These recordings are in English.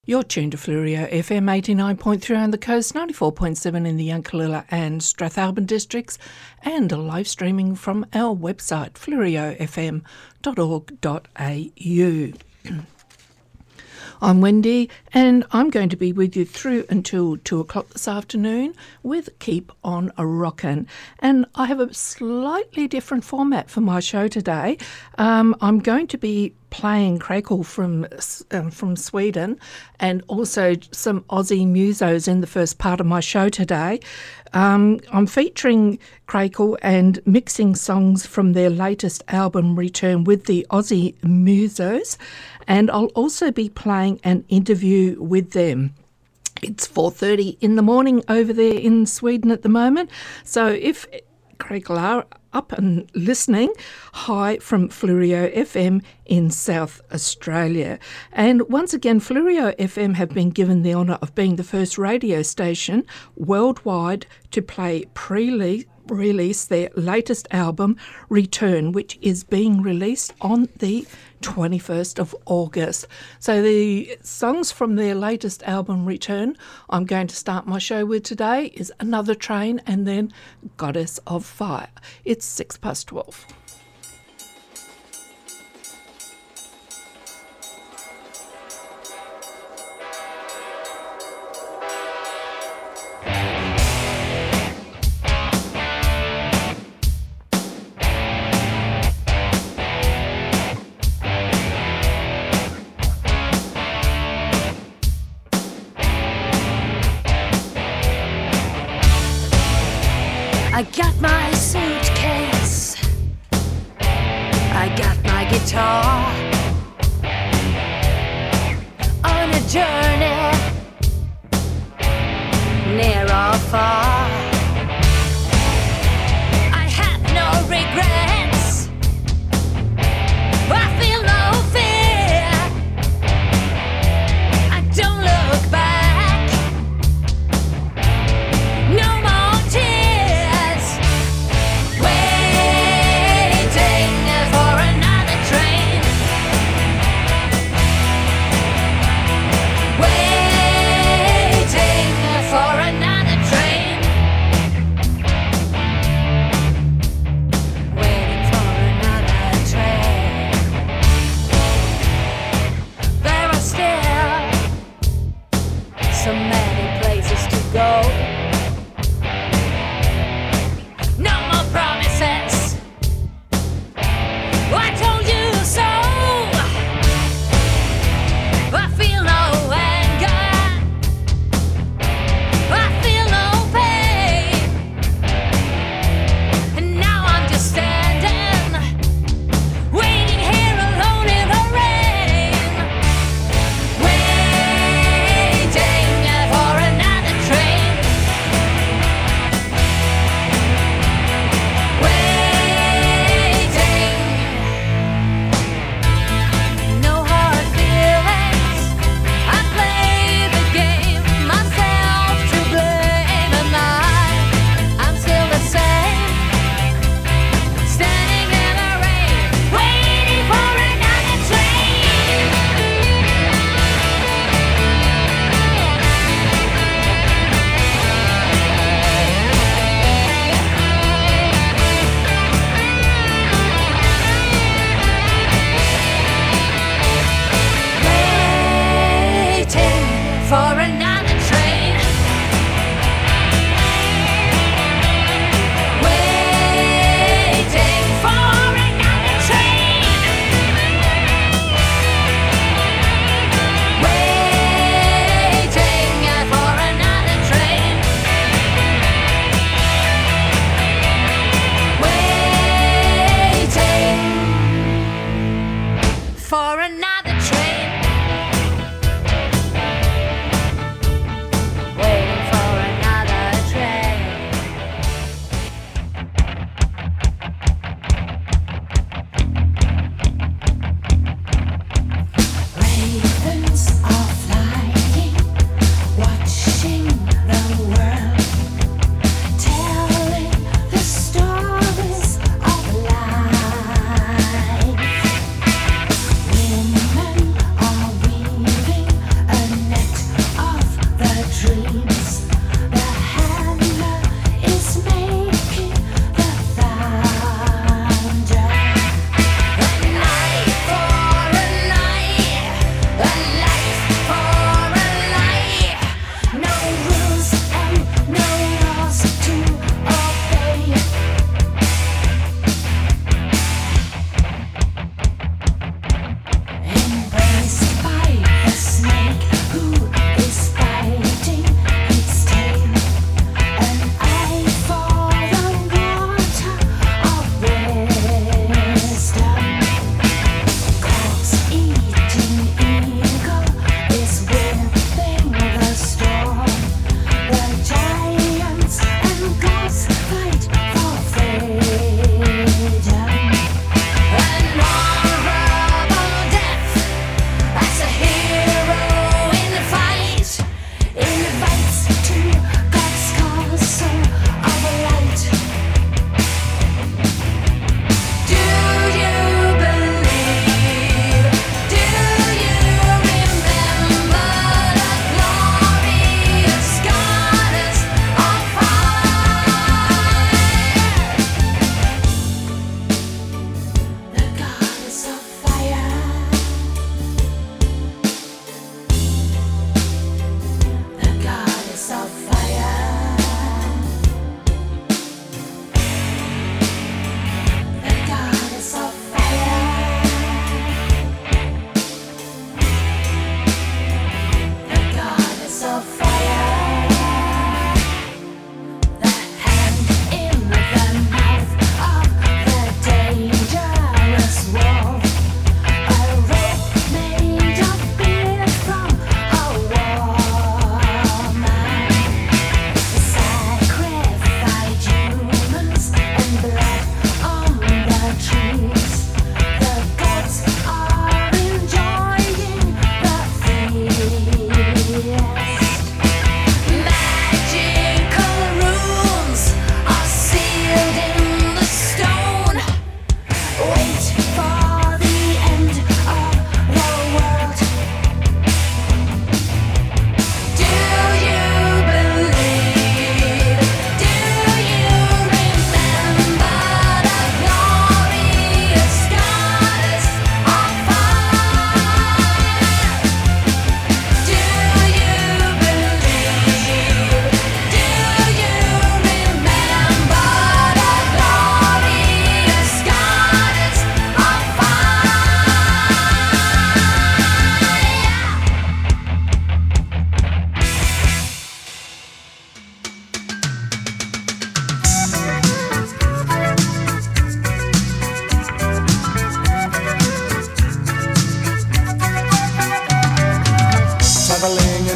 You're tuned to Fleurieu FM 89.3 on the coast, 94.7 in the Yankalilla and Strathalbyn districts, and live streaming from our website, fleurieufm.org.au. I'm Wendy, and I'm going to be with you through until 2 o'clock this afternoon with Keep On Rockin'. And I have a slightly different format for my show today. I'm going to be playing Krakle from Sweden, and also some Aussie musos in the first part of my show today. I'm featuring Krakle and mixing songs from their latest album, Return, with the Aussie musos, and I'll also be playing an interview with them. It's 4:30 in the morning over there in Sweden at the moment, so if Krakle are up and listening, hi from Fleurieu FM in South Australia. And once again, Fleurieu FM have been given the honour of being the first radio station worldwide to play release their latest album, Return, which is being released on the 21st of August. So the songs from their latest album, Return, I'm going to start my show with today is Another Train and then Goddess of Fire. It's 12:06. I got my suitcase, I got my guitar, on a journey, near or far. I have no regrets, I feel no fear, I don't look back, no more tears. Waiting for another train, waiting for another train, waiting for another train. There are still so many places to go. No more promises, I told you so. I feel no anger, I feel no pain, and now I'm just standing, waiting here alone in the rain, waiting for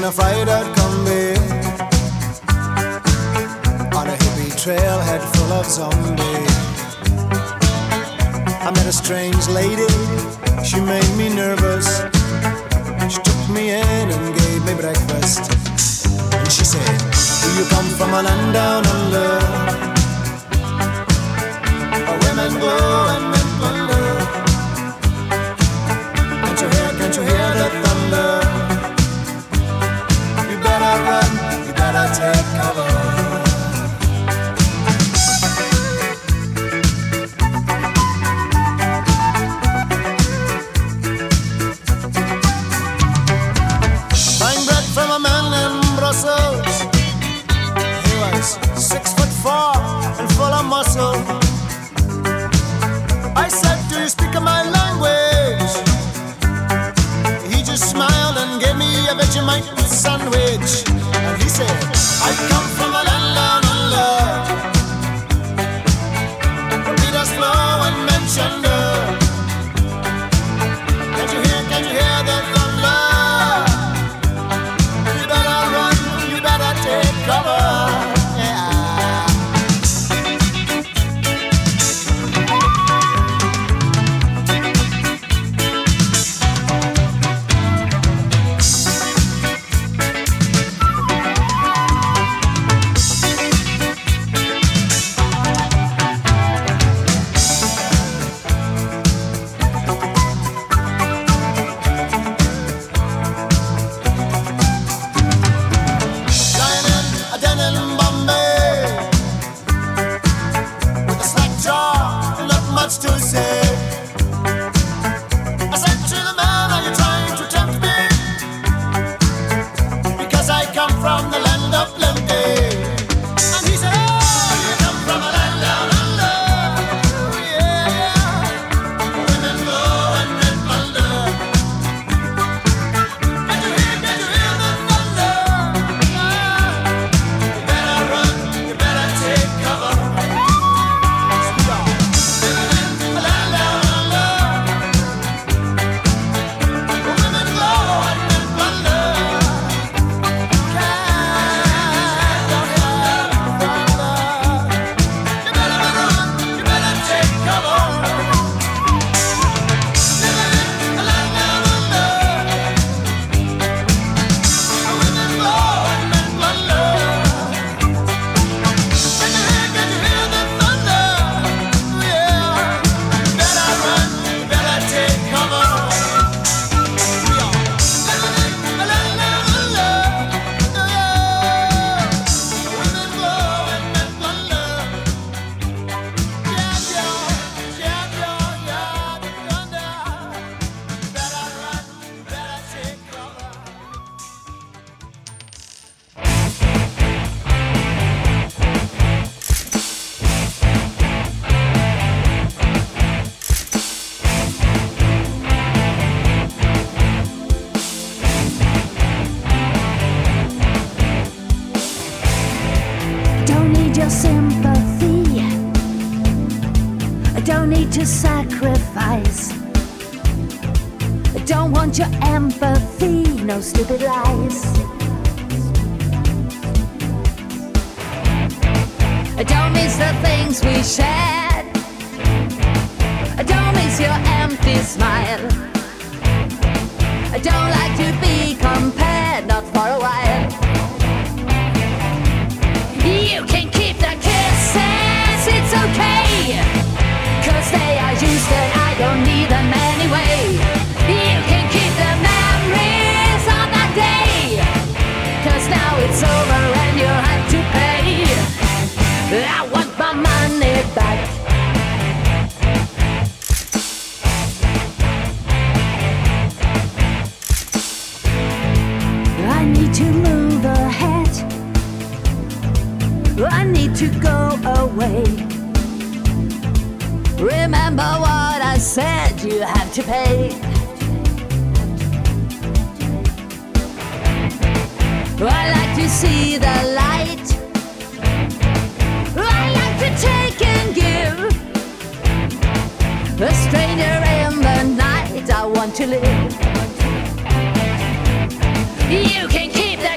a fried-out combi on a hippie trailhead full of zombies. I met a strange lady, she made me nervous. She took me in and gave me breakfast. And she said, do you come from a land down under, where women glow and men wonder? Can't you hear the thunder? You better run, you better take cover. Buying bread from a man in Brussels. He was 6'4" and full of muscle. I said, do you speak my language? He just smiled and gave me a Vegemite sandwich. And he said, I come from a land down under, from Peter's Flow and Manchester. Can you hear the thunder? You better run, you better take cover. To sacrifice. I don't want your empathy, no stupid lies. I don't miss the things we shared. I don't miss your empty smile. I don't like to be compared, not for a while. You can keep the kisses, it's okay. 'Cause they are used and I don't need them anyway. You can keep the memories of that day. 'Cause now it's over and you have to pay. I want my money back. I need to move ahead. I need to go away. Remember what I said, you have to pay. I like to see the light. I like to take and give. A stranger in the night, I want to live. You can keep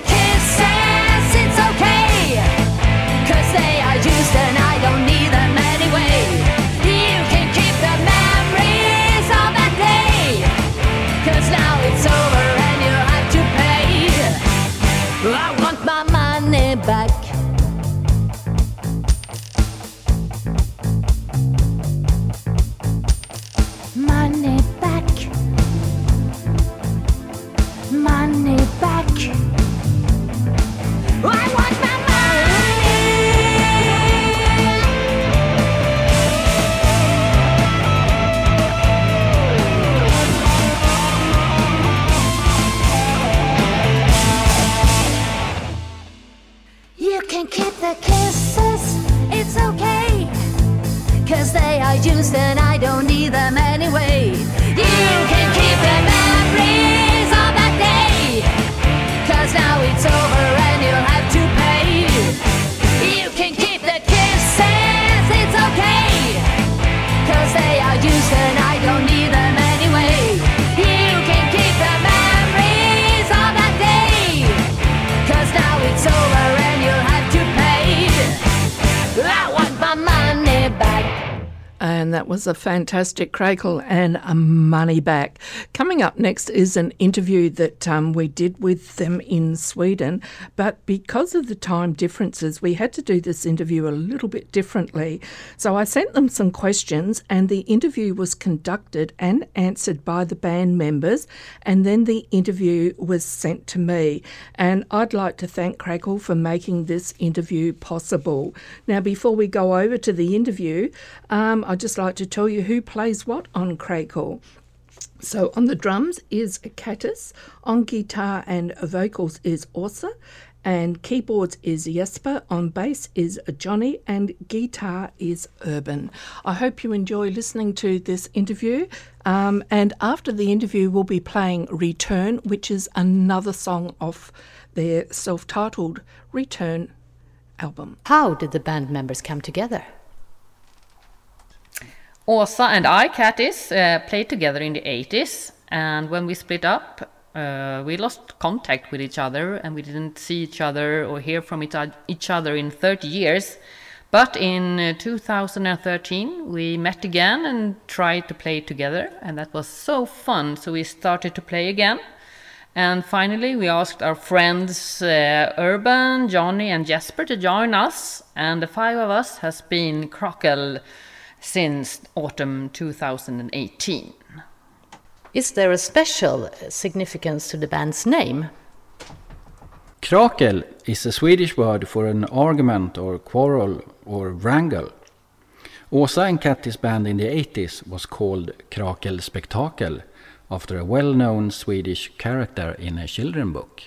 the kisses, it's okay. 'Cause they are used and I don't need them anyway. You can keep the memories of that day. 'Cause now it's over and you'll have to pay. You can keep the kisses, it's okay. 'Cause they are used and I don't need them anyway. You can keep the memories of that day. 'Cause now it's over and you'll have to pay. I want my money back. And that was a fantastic crackle and a money back. Coming up next is an interview that we did with them in Sweden. But because of the time differences, we had to do this interview a little bit differently. So I sent them some questions and the interview was conducted and answered by the band members. And then the interview was sent to me. And I'd like to thank Crackle for making this interview possible. Now, before we go over to the interview, I'd just like to tell you who plays what on Crackle. So on the drums is Kattis, on guitar and vocals is Åsa, and keyboards is Jesper, on bass is Johnny, and guitar is Urban. I hope you enjoy listening to this interview, and after the interview we'll be playing Return, which is another song off their self-titled Return album. How did the band members come together? Åsa and I, Kattis, played together in the 80s, and when we split up, we lost contact with each other, and we didn't see each other or hear from each other in 30 years. But in 2013, we met again and tried to play together, and that was so fun, so we started to play again. And finally, we asked our friends Urban, Johnny, and Jesper to join us, and the five of us has been Crackle since autumn 2018. Is there a special significance to the band's name? Crackle is a Swedish word for an argument or quarrel or wrangle. Åsa and Kattis band in the 80s was called Crackle Spektakel after a well-known Swedish character in a children's book.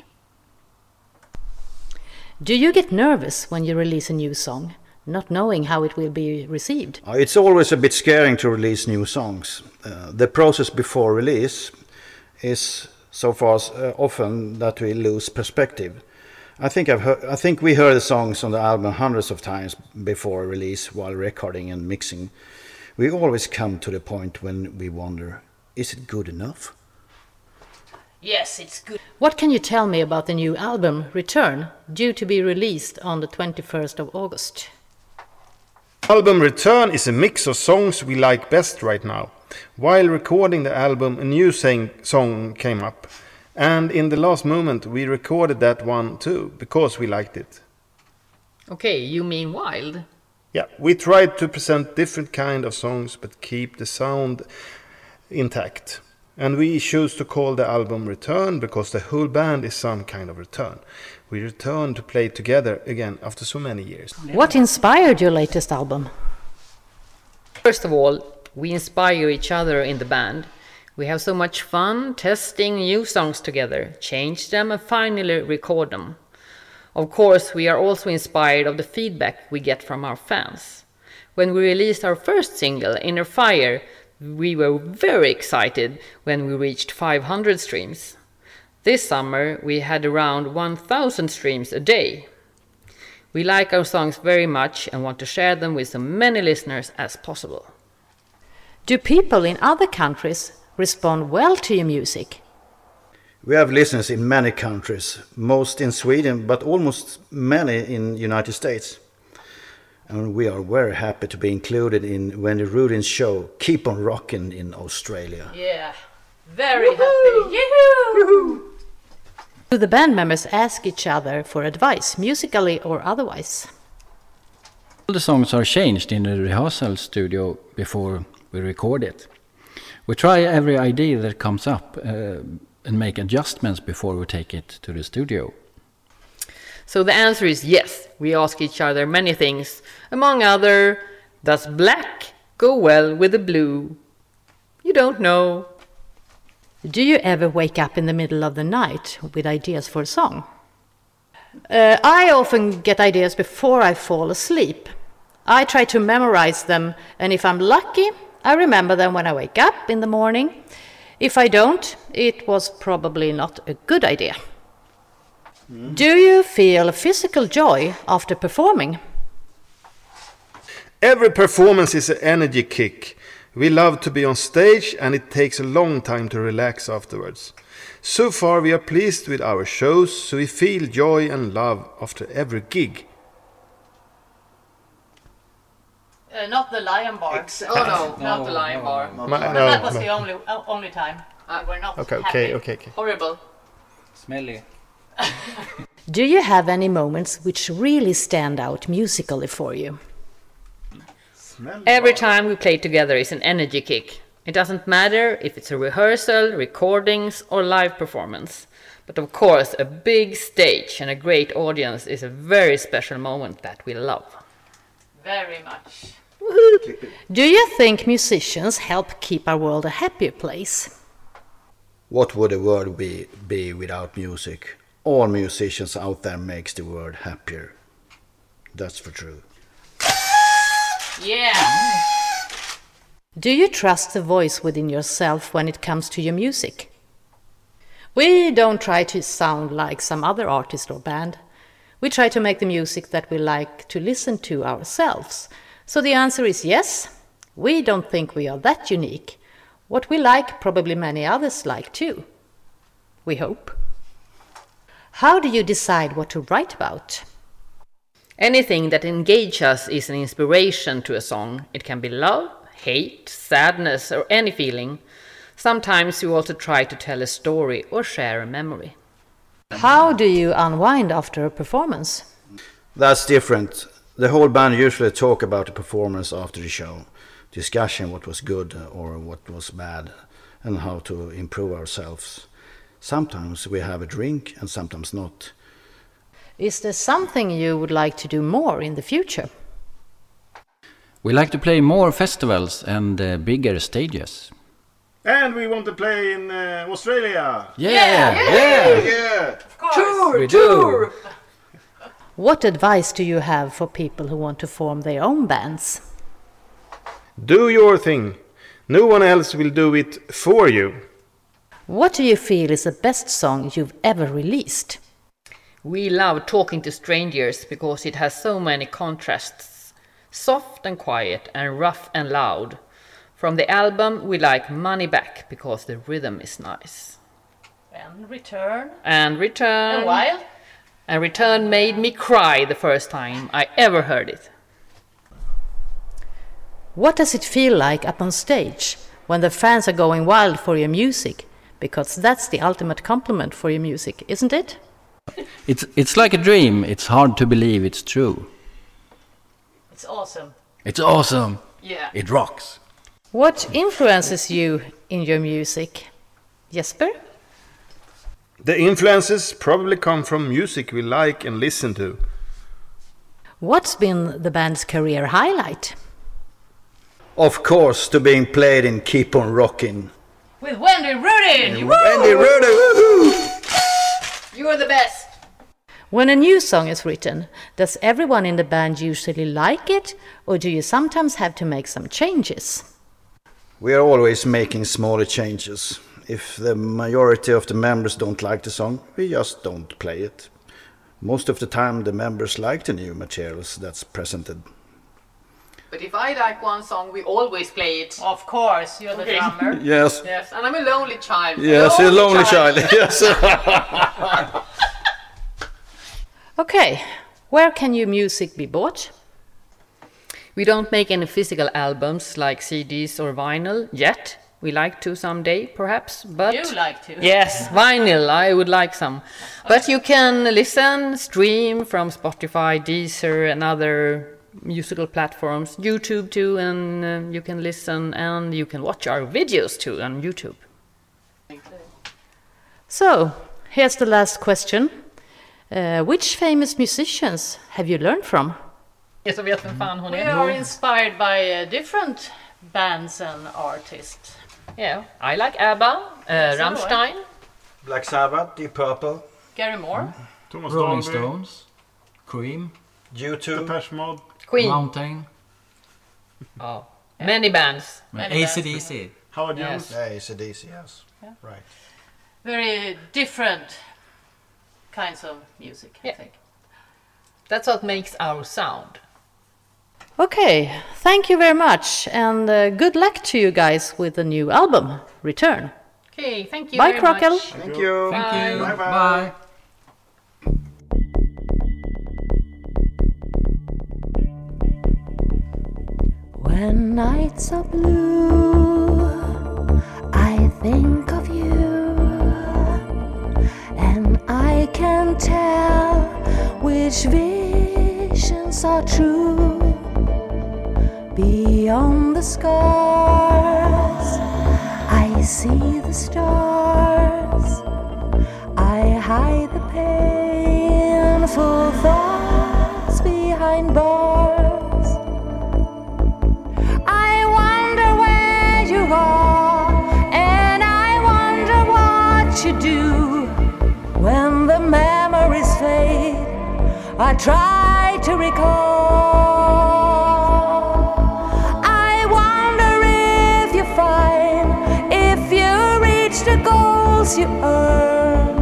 Do you get nervous when you release a new song, not knowing how it will be received? It's always a bit scaring to release new songs. The process before release is so far often that we lose perspective. I think we heard the songs on the album hundreds of times before release while recording and mixing. We always come to the point when we wonder, is it good enough? Yes, it's good. What can you tell me about the new album, Return, due to be released on the 21st of August? Album Return is a mix of songs we like best right now. While recording the album, a new song came up. And in the last moment, we recorded that one too, because we liked it. Okay, you mean Wild? Yeah, we tried to present different kind of songs, but keep the sound intact. And we choose to call the album Return, because the whole band is some kind of return. We return to play together again after so many years. What inspired your latest album? First of all, we inspire each other in the band. We have so much fun testing new songs together, change them and finally record them. Of course, we are also inspired of the feedback we get from our fans. When we released our first single, Inner Fire, we were very excited when we reached 500 streams. This summer, we had around 1,000 streams a day. We like our songs very much and want to share them with so many listeners as possible. Do people in other countries respond well to your music? We have listeners in many countries, most in Sweden, but almost many in United States. And we are very happy to be included in Wendy Rudin's show, Keep on Rockin' in Australia. Yeah, very happy. Yoo-hoo! Do the band members ask each other for advice, musically or otherwise? All the songs are changed in the rehearsal studio before we record it. We try every idea that comes up and make adjustments before we take it to the studio. So the answer is yes. We ask each other many things. Among other, does black go well with the blue? You don't know. Do you ever wake up in the middle of the night with ideas for a song? I often get ideas before I fall asleep. I try to memorize them, and if I'm lucky, I remember them when I wake up in the morning. If I don't, it was probably not a good idea. Do you feel physical joy after performing? Every performance is an energy kick. We love to be on stage, and it takes a long time to relax afterwards. So far we are pleased with our shows, so we feel joy and love after every gig. Not the Lion Bar. Oh no, not the Lion Bar. That was the only time. We were not happy. Okay. Horrible. Smelly. Do you have any moments which really stand out musically for you? Every time we play together is an energy kick. It doesn't matter if it's a rehearsal, recordings, or live performance. But of course, a big stage and a great audience is a very special moment that we love. Very much. Do you think musicians help keep our world a happier place? What would the world be without music? All musicians out there makes the world happier. That's for true. Yeah! Do you trust the voice within yourself when it comes to your music? We don't try to sound like some other artist or band. We try to make the music that we like to listen to ourselves. So the answer is yes. We don't think we are that unique. What we like, probably many others like too. We hope. How do you decide what to write about? Anything that engages us is an inspiration to a song. It can be love, hate, sadness, or any feeling. Sometimes you also try to tell a story or share a memory. How do you unwind after a performance? That's different. The whole band usually talk about the performance after the show, discussing what was good or what was bad, and how to improve ourselves. Sometimes we have a drink and sometimes not. Is there something you would like to do more in the future? We like to play more festivals and bigger stages. And we want to play in Australia. Yeah! Of course! We do! What advice do you have for people who want to form their own bands? Do your thing. No one else will do it for you. What do you feel is the best song you've ever released? We love Talking to Strangers because it has so many contrasts. Soft and quiet and rough and loud. From the album we like Money Back because the rhythm is nice. And Return. And Return. And Wild. And Return made me cry the first time I ever heard it. What does it feel like up on stage when the fans are going wild for your music? Because that's the ultimate compliment for your music, isn't it? It's like a dream. It's hard to believe it's true. It's awesome. It's awesome. Yeah. It rocks. What influences you in your music? Jesper? The influences probably come from music we like and listen to. What's been the band's career highlight? Of course, to being played in Keep on Rockin'. With Wendy Rudin! Wendy Rudin, woohoo! You're the best! When a new song is written, does everyone in the band usually like it, or do you sometimes have to make some changes? We are always making smaller changes. If the majority of the members don't like the song, we just don't play it. Most of the time the members like the new materials that's presented. But if I like one song, we always play it. Of course, you're the drummer. Yes. Yes, and I'm a lonely child. Yes, a lonely child. Yes. Okay, where can your music be bought? We don't make any physical albums like CDs or vinyl yet. We like to someday, perhaps, but... You like to. Yes, vinyl, I would like some. But you can listen, stream from Spotify, Deezer and other musical platforms, YouTube too, and you can listen and you can watch our videos too on YouTube. So, here's the last question. Which famous musicians have you learned from? Jag vet vem fan hon We är. are inspired by different bands and artists. Yeah, I like ABBA, Rammstein, Black Sabbath, Deep Purple, Gary Moore, Thomas Rolling Dolby, Stones, Cream, U2. Depeche Mode. Queen. Mountain, Oh. Many bands. AC/DC. Howard Yes. Jones. Yeah, AC/DC, yes. Right. Very different kinds of music, I Yeah. think. That's what makes our sound. Okay, thank you very much, and good luck to you guys with the new album, Return. Okay, thank you Bye, very Crockle. much. Thank you. Thank you. Bye-bye. Bye. When nights are blue, I think of you, and I can tell which visions are true. Beyond the scars, I see the stars. I hide the painful thoughts behind bars. I wonder where you are, and I wonder what you do. When the memories fade, I try to recall. I wonder if you find, if you reach the goals you earn,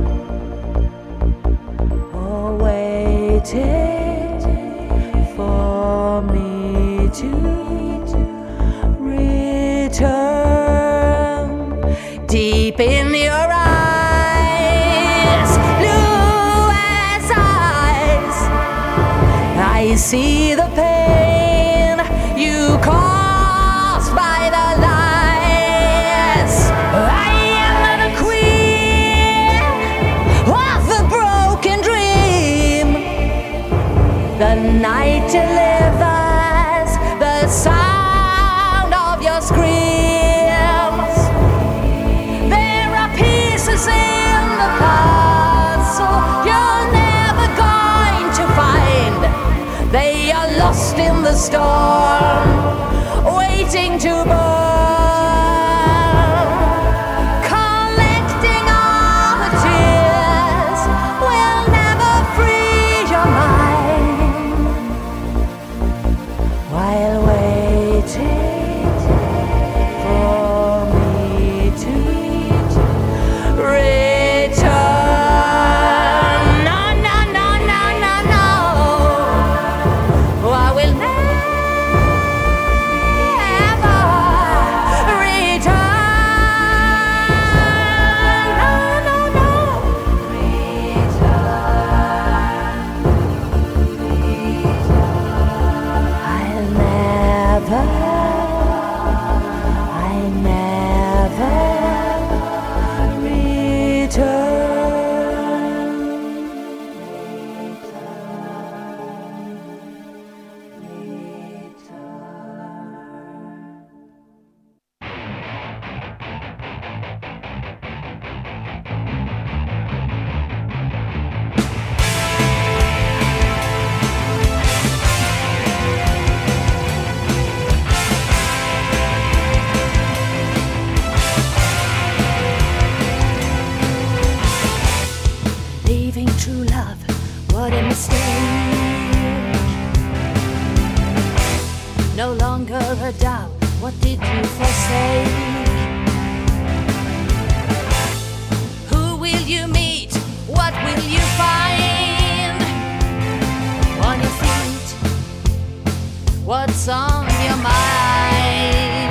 or waiting for me to return. Deep in your eyes, blue as ice, I see the pain you caused by the lies. I am the queen of the broken dream. The night delivers the sound of your screams. There are pieces in the puzzle you're never going to find. They are lost in the storm, waiting to burn. Collecting all the tears will never free your mind. While waiting for me to return. No, no, no, no, no, no. I will never return. No, no, no. I'll never return. Leaving true love, what a mistake. No longer a doubt, what did you forsake? Who will you meet? What will you find? On your feet, what's on your mind?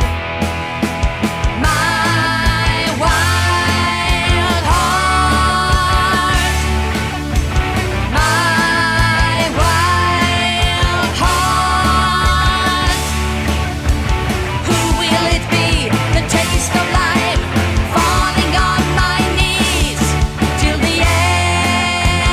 My wild heart, my wild heart. Who will it be? The taste of life, falling on my knees till the end.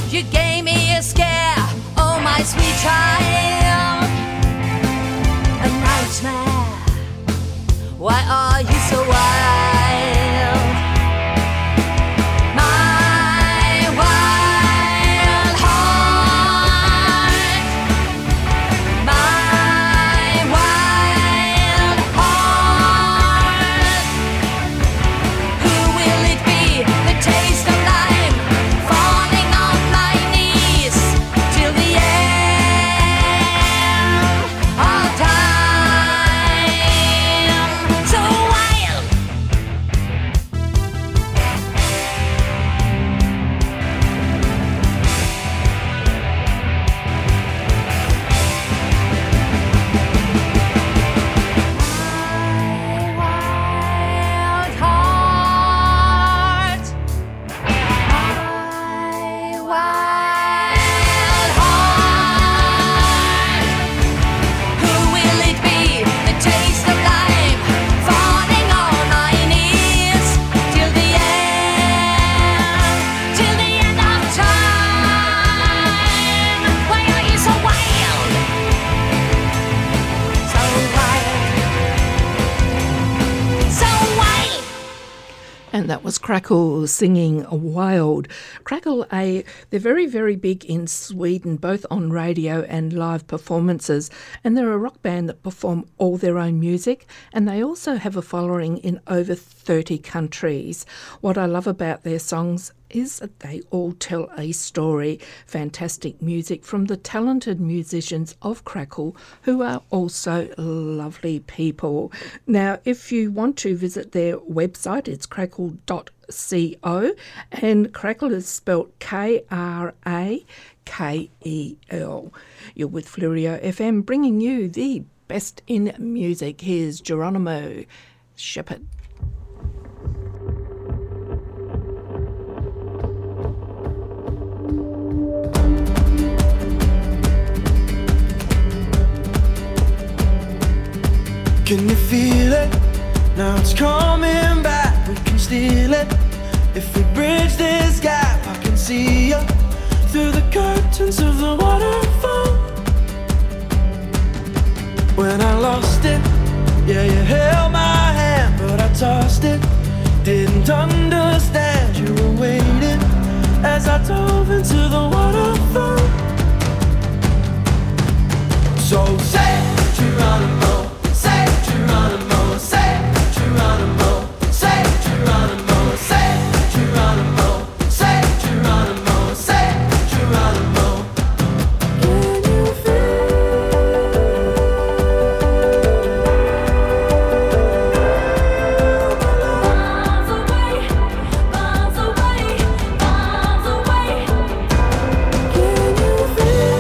You gave me a scare, oh my sweet child. And now it's mad. Why are you so wild? My wild heart. My wild heart. Who will it be? The taste of lime. Falling on my knees till the end of time. So wild. Wild heart. My wild heart. Who will it be? The taste of lime. Falling on my knees till the end of time. Why are you so wild? So wild. So wild. And that was Crackle singing Wild. Crackle, they're very, very big in Sweden, both on radio and live performances. And they're a rock band that perform all their own music. And they also have a following in over 30 countries. What I love about their songs is that they all tell a story. Fantastic music from the talented musicians of Crackle, who are also lovely people. Now, if you want to visit their website, it's crackle.co, and Crackle is spelled Krakel. You're with Fleurieu FM, bringing you the best in music. Here's Geronimo Shepherd. Can you feel it? Now it's coming back. We can steal it. If we bridge this gap, I can see you through the curtains of the waterfall. When I lost it, yeah, you held my hand, but I tossed it. Didn't understand you were waiting as I dove into the waterfall. So say, Geronimo. Say Geronimo, say Geronimo, say Geronimo, say Geronimo, say Geronimo, say Geronimo. Can you feel? Miles away, miles away, miles away. Can you feel?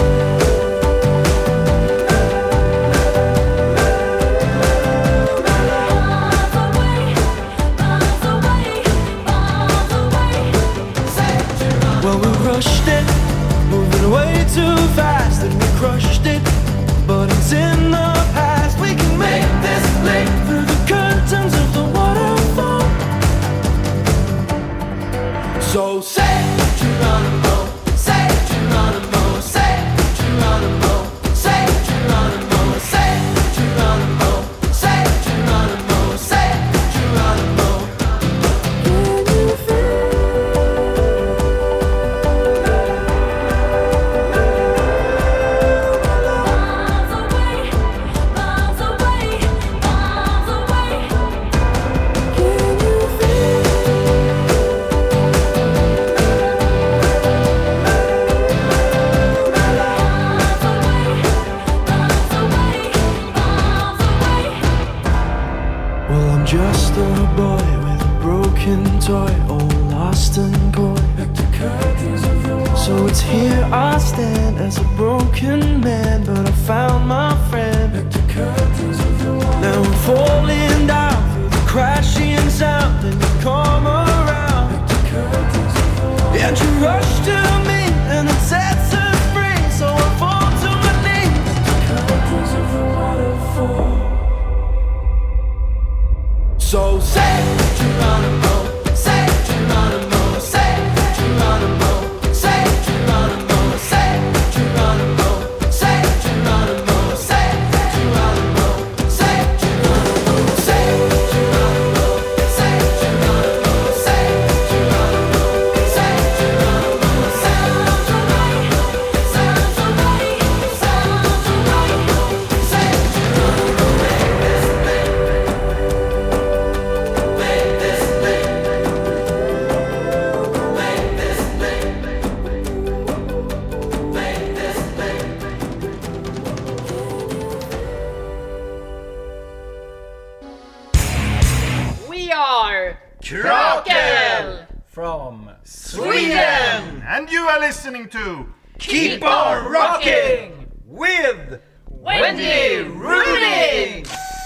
Well, we rushed it, moving way too fast, and we crushed it, but it's in the past. We can make this leap through the curtains of the waterfall. So say Geronimo, say Geronimo, say Geronimo, say Geronimo, say Geronimo, say Geronimo, say Geronimo. Can you feel? Just a boy with a broken toy, all lost and coy. So it's here I stand as a broken man, but I found my friend. Now I'm falling down through the crashing sound, and you come around, and you rush to me, and it sets us free. So I fall to my knees. Curtains of the waterfall. So say Geronimo, say Geronimo, say Geronimo, say Sweden! And you are listening to Keep on rocking with Wendy Ruding!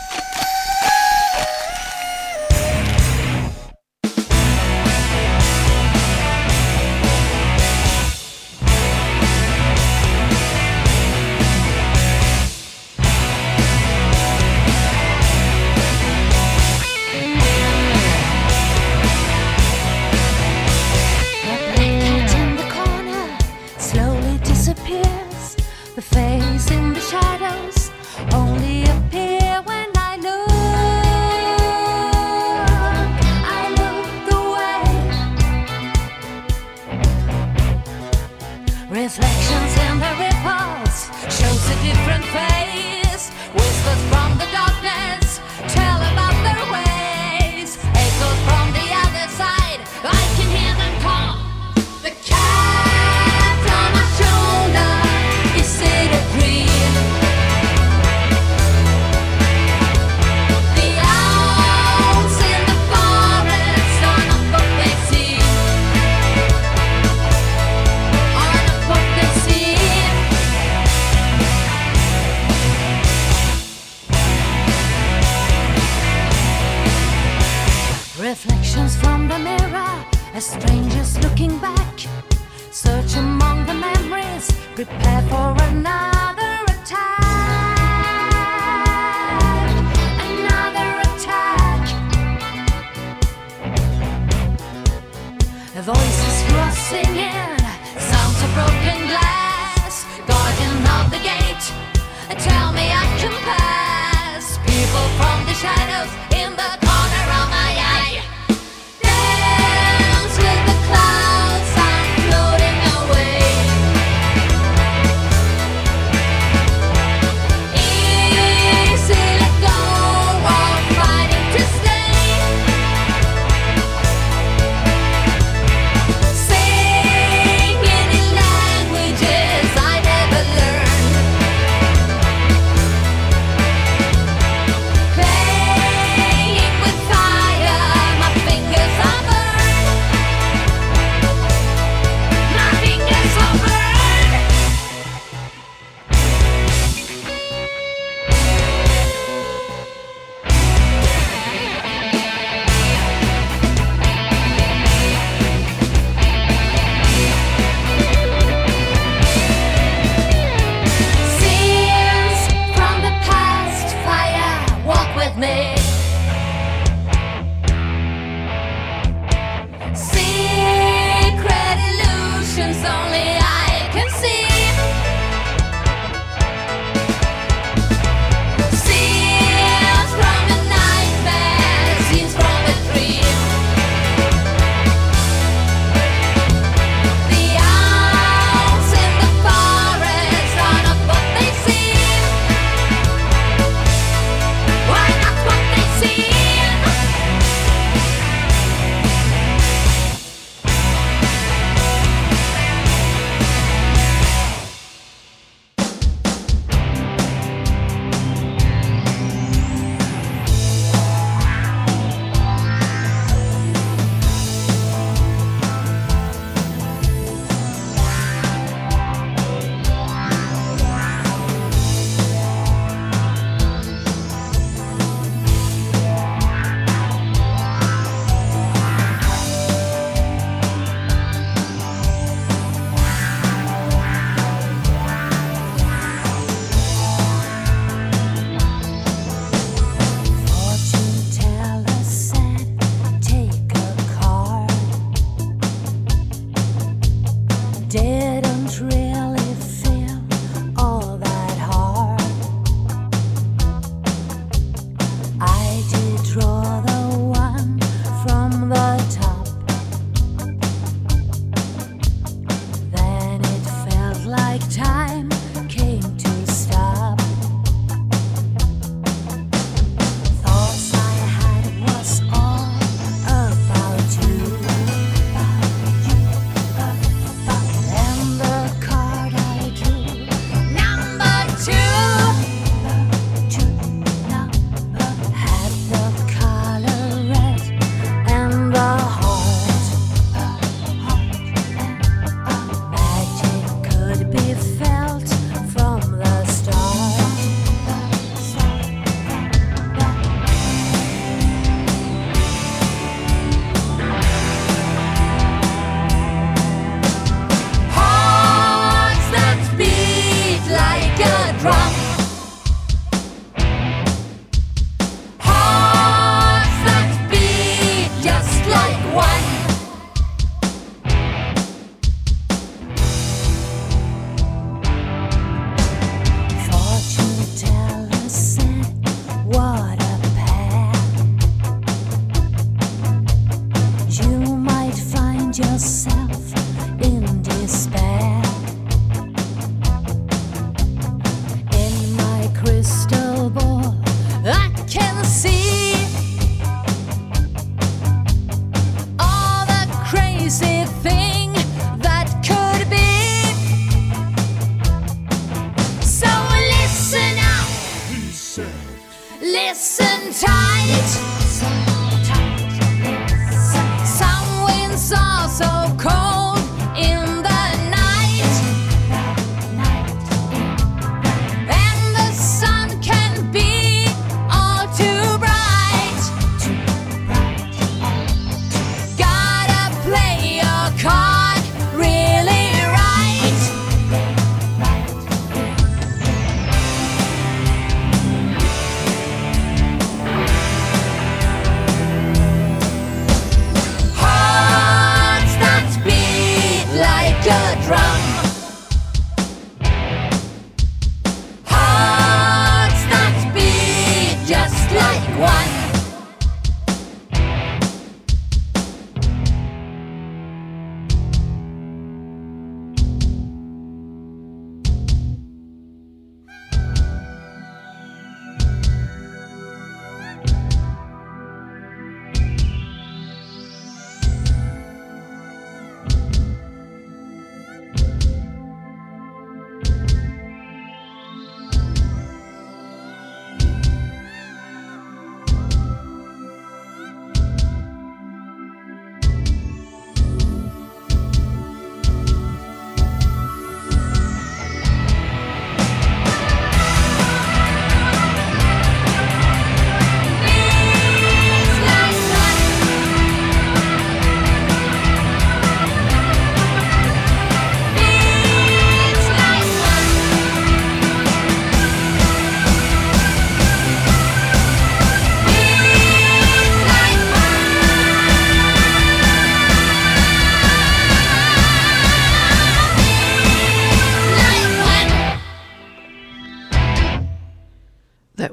The face in the shadows only appear when I look. I look away. Reflections in the ripples shows a different face. Whispers from the darkness tell about their ways. Echoes from the other side, I can hear them call. The cat on my shoulder. Is it a dream? The owls in the forest are not what they seem. Are not what they seem. Reflections from the mirror, as strangers looking back. Search among the memories, prepare for another attack. Another attack. Voices who are singing, sounds of broken glass. Guardian of the gate, tell me I can pass. People from the shadows in the corner of my eye. Dance with the clouds, I'm floating away. Easy let go of fighting to stay. Singing in languages I never learned. Playing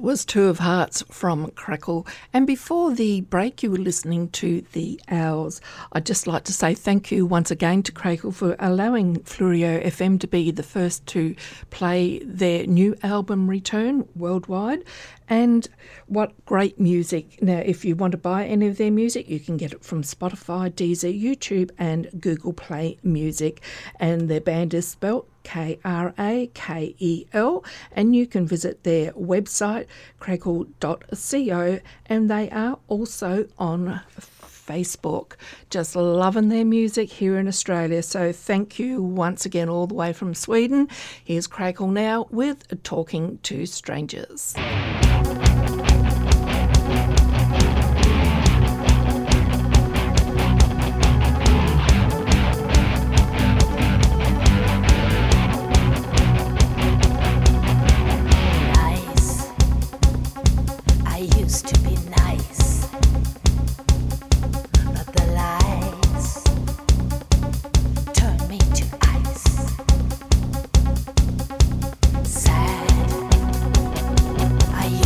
That was Two of Hearts from Crackle. And before the break, you were listening to The Owls. I'd just like to say thank you once again to Crackle for allowing Fluorio FM to be the first to play their new album Return worldwide. And what great music. Now, if you want to buy any of their music, you can get it from Spotify, Deezer, YouTube and Google Play Music. And their band is spelt Krakel, and you can visit their website, crackle.co, and they are also on Facebook. Just loving their music here in Australia. So thank you once again all the way from Sweden. Here's Crackle now with Talking to Strangers. To be nice, but the lies turn me to ice. Sad, I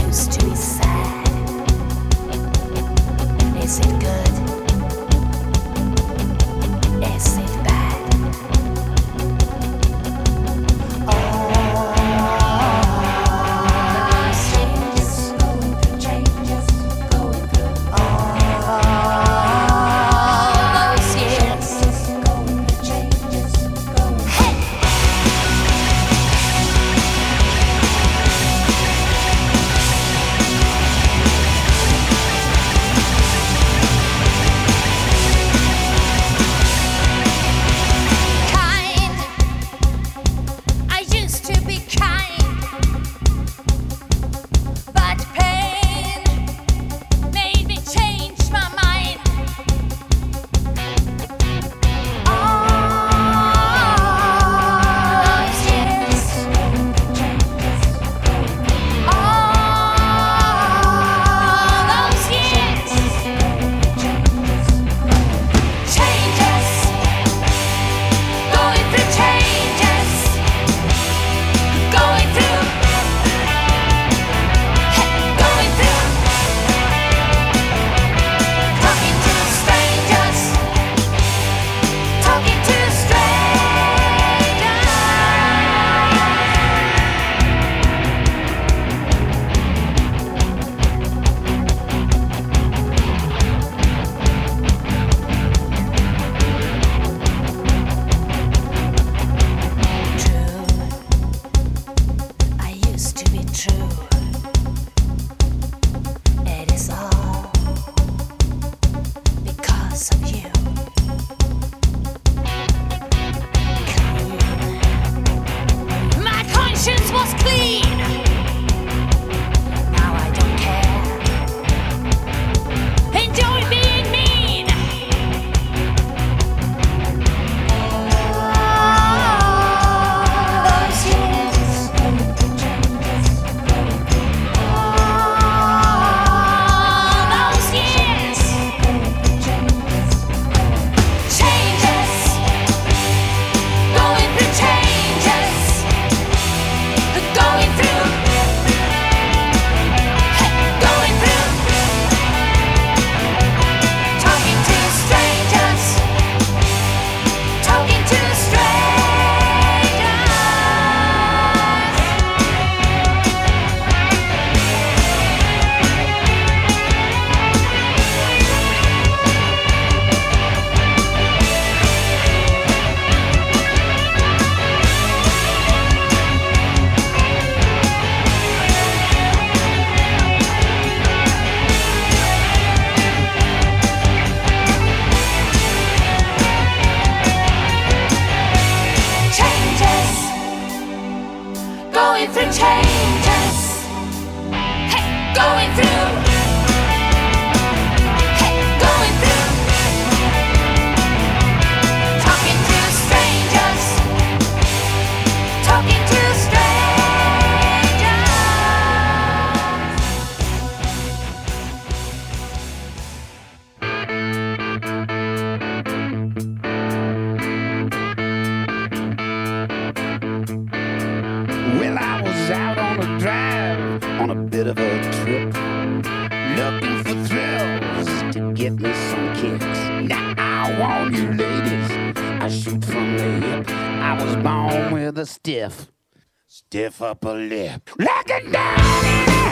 bit of a trip. Looking for thrills to get me some kicks. Now I want you ladies, I shoot from the hip. I was born with a stiff upper lip. Looking down